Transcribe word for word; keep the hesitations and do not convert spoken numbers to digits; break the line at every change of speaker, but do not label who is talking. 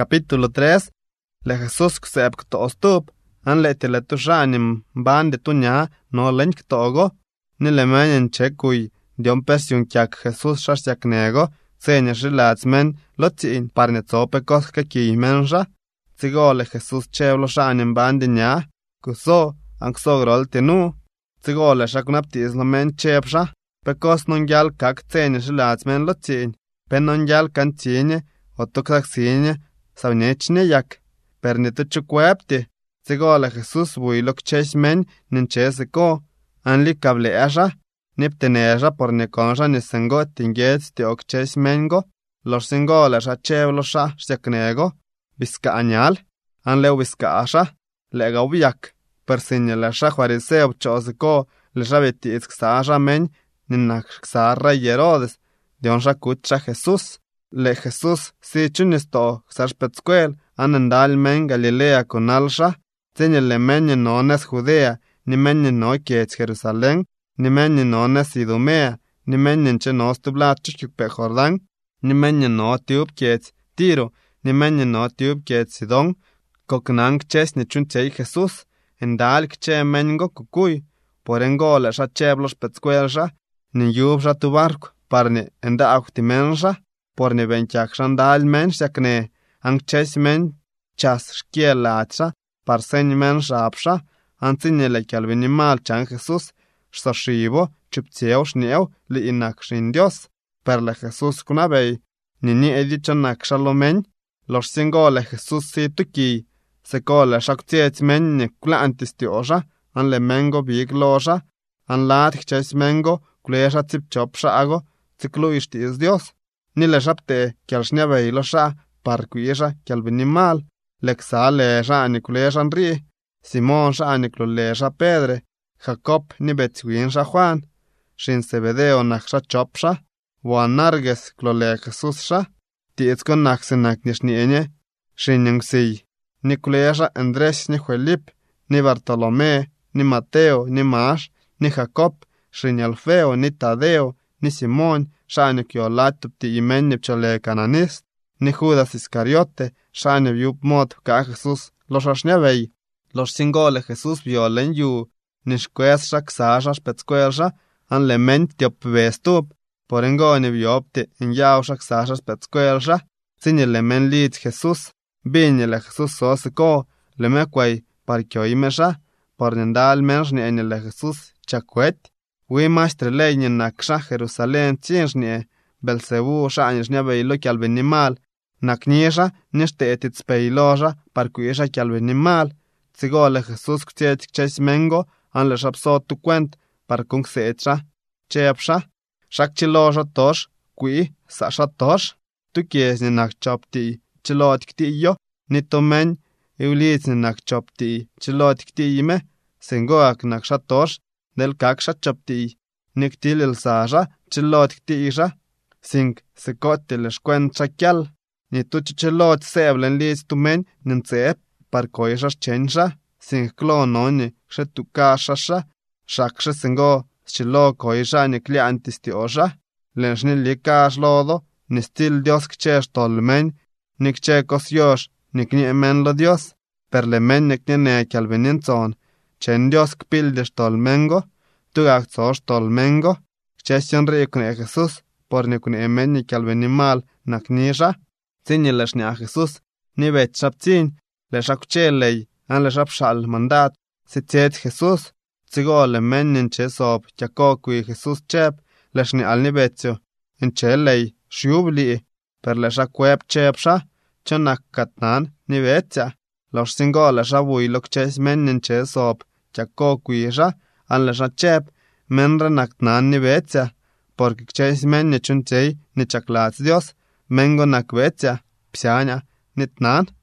Capítulo tres. Le Jesús kseb kto stup, an le tele tushanim ban de tunya no lenk togo, ni le manen chekuy, dion pesion kyak Jesús shasyak nego, tsenya shilatsmen, lotin parne tope koska ki menja, tsigo le Jesús cheblo shanim ban de nya, kuso, an kso grol tenu, tsigo le shaknaptis lo men chebsha, pekos non gyal kak tsenya shilatsmen lotin, pen non gyal kan tienye, otukak sinye, sawnechne yak. Pernito chukwepti, tsigo le Jesús builok chesmen nincheseko, anli kable asha, niptenesha por nekonsha nisengo tinget ti ok chesmengo, los singo le sha cheblo sha sheknego, biska anyal, anle biska asha, lega ubiak, persinye le sha fariseo choseko, le sha beti isksa men, ninak ksarra Herodes, dion sha kutcha Jesús, le Jesús si chunisto xarpetskuel, anandal men Galilea con alsha, tenyele menye nones Judea, ni menye no kiech Jerusalén, ni menye nones Idumea, ni menye che no stubla chichukpe Jordán, ni menye no tiub kiech Tiro, ni menye no tiub kiech Sidón, koknang ches ni chunchei Jesús, endal kche mengo kukuy, porengo la sha cheblos petskuelsha, ni yubsha tu barco, parni enda auktimensha, porni benchak shandal men shakne, ang ches men chas shkielacha, parsen men shapsha, antinele kalvinimal chan Jesús, shsashivo, chupteo shneo, li inak shin Dios, per le Jesús kunabey, nini edicho nak shalomen, los singo le Jesús si tuki, seko le shaktiet men ne kula antistiosha, an le mengo big losha, an lat ches mengo, kulesha tip chopsha ago, tiklu ishti is Dios, ni le shapte kialshnebey losha, parkuisha kialvinimal, leksa lesha anikulesha nri, Simón sha anikulesha Pedre, Jacob ni betsuinsha Juan, shin Zebedeo naksha chopsha, Boanerges klole Jesús sha, tiitzkon naksenak nishnienye, shin yungsi, Nikulesha Andrés ni Felip, ni Bartolomé, ni Mateo, ni Mash, ni Jacob, shin Alfeo, ni Tadeo, ni Simón, sha anikiolatub ti imen nipchole cananist, ni Judas Iscariote, shane viup mod ka Jesús, los ashnebey, los singo le Jesús violen yu, nishkwes shak sasha spetskwelsha, an le men tiop vestup, porengo ni viopte in yao shak sasha spetskwelsha, sinye le men lid Jesús, binye le Jesús soseko, le mekway parkyo imesha, pornendal mensh ni enye le Jesús chakwet, wi maestre ley ni naksha Jerusalén tsinshnie, Belzebu shane shnebey lo kialvinimal, nakniesha nishte etitspeiloja parkuisha kialvinimal, tsigo le Jesús ktiet kches mengo, an le shapso tu kwent, parkung seecha, chepsha, shak chiloja tosh, kui, sasha tosh, tu kies ni nakchopti, chilot ktiyo, nito men, iuliz ni nakchopti, chilot ktiyime, singoak naksha tosh, del kaksha chopti, niktil il sasha, chilot ktiyisha, sing sekote le shkwent chakyal, ni tu chichelot seblen liz tu men nintzep, parkoisha chensha, sing klo noni, she tu kashasha, shaksha singo, chilo koisha ni kliantistiosha, lenshni li kash lodo, ni stil Dios kchesh tolmen, ni kche kosyosh, ni knie men lo Dios, per le men ni knie ne kalvenintzon, chen Dios kpildish tolmengo, tu gakzosh tolmengo, kchesyon ri kune Jesús, por ni kune men ni kalvenimal naknisha, Zinye le shnia Jesús, ni bet shapzin, le shakcheley, an le shapshal mandat, si tiet Jesús, tsigo le men ninche sob, jako kui Jesús chep, le shni al ni betio, incheley, shiubli, per le shakweb chepsha, chonak katnan, ni betia, los singo le shabui lok ches men ninche sob, jako kui sha, an le shachep, men renaknan ni betia, porque ches men ni chunchey, ni chaklatz Dios, mengo nakwetia, psianya, nitnan,